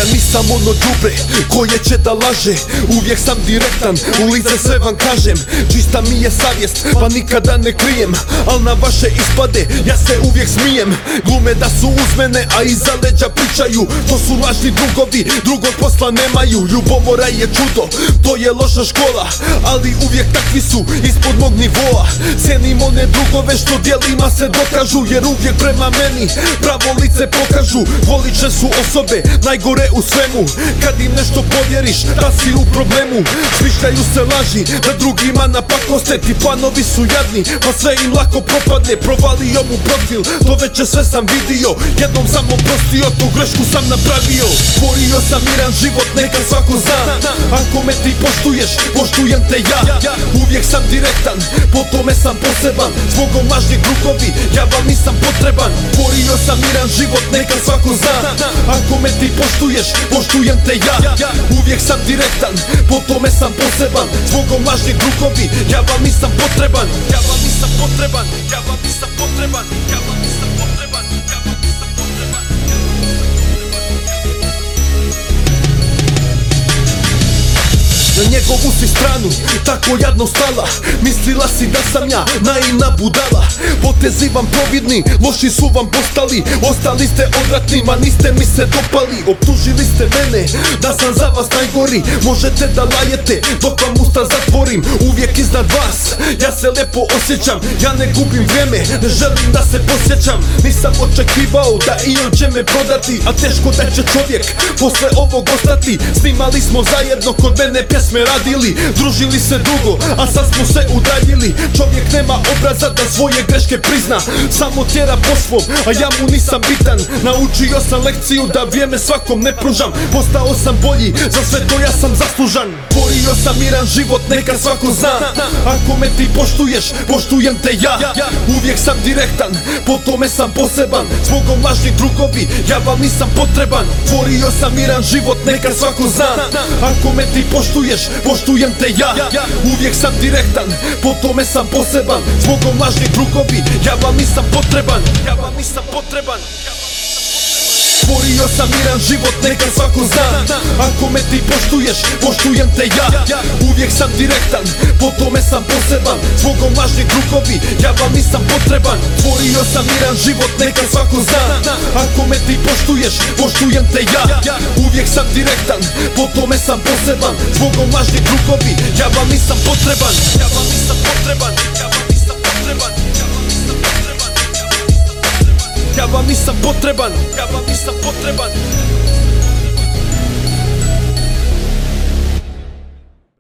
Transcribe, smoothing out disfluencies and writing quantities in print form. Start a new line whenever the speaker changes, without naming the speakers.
Ja nisam ono đubre koje će da laže, uvijek sam direktan, u lice sve vam kažem. Čista mi je savjest, pa nikada ne krijem, al na vaše ispade ja se uvijek smijem. Glume da su uz mene, a iza leđa pričaju, to su lažni drugovi, drugog posla nemaju. Ljubomora je čudo, to je loša škola, ali uvijek takvi su ispod mog nivoa. Cijenim one drugove što djelima se dokažu, jer uvijek prema meni pravo lice pokažu. Voliče su osobe najgore u svemu, kad im nešto povjeriš da si u problemu. Smišljaju se laži da drugima napakoste, ti planovi su jadni pa sve im lako propadne. Provalio mu profil, to veće sve sam vidio, jednom sam oprostio, tu grešku sam napravio. Stvorio sam miran život, neka svako zna, ako me ti poštuješ, poštujem te ja. Uvijek sam direktan, po tome sam poseban, zbogom lažni drugovi, ja vam nisam potreban. Stvorio sam miran život, neka svako zna, ako me ti poštuješ, poštujem te ja. Uvijek sam direktan, po tome sam poseban, zbogom lažni drugovi, ja vam nisam potreban. Ja vam nisam potreban, ja vam nisam potreban, ja vam nisam potreban, ja vam nisam potreban. Na njegovu si stranu tako jadno stala, mislila si da sam ja naivna budala. Potezi vam providni, loši su vam postali, ostali ste odvratni, ma niste mi se dopali. Optužili ste mene da sam za vas najgori, možete da lajete dok vam usta zatvorim. Uvijek iznad vas, ja se lepo osjećam, ja ne gubim vrijeme, ne želim da se posjećam. Nisam očekivao da i on će me prodati, a teško da će čovjek posle ovog ostati. Snimali smo zajedno, kod mene pjesme radili, družili se dugo, a sad smo se udaljili. Čovjek nema obraza da svoje greške prizna, samo tjera po svom, a ja mu nisam bitan. Naučio sam lekciju da vrijeme svakom ne pružam, postao sam bolji, za sve to ja sam zaslužan. Borio sam miran život, neka svako zna, ako me ti poštuješ, poštujem te ja. Uvijek sam direktan, po tome sam poseban, zbogom lažni drugovi, ja vam nisam potreban. Borio sam miran život, neka svako zna, ako me ti poštuješ, poštujem te ja. Uvijek sam direktan, po tome sam poseban, zbogom lažni drugovi, ja vam nisam potreban. Ja vam nisam potreban. Stvorio sam miran život, neka svako zna, ako me ti poštuješ, poštujem te ja. Uvijek sam direktan, po tome sam poseban, zbogom lažni drugovi, ja vam nisam potreban. Stvorio sam miran život, neka svako zna, ako me ti poštuješ, poštujem te ja. Uvijek sam direktan, po tome sam poseban, zbogom lažni drugovi, ja vam nisam potreban. Ja vam nisam potreban, ja vam nisam potreban, ja vam nisam potreban. Ja vam nisam potreban, ja vam nisam potreban.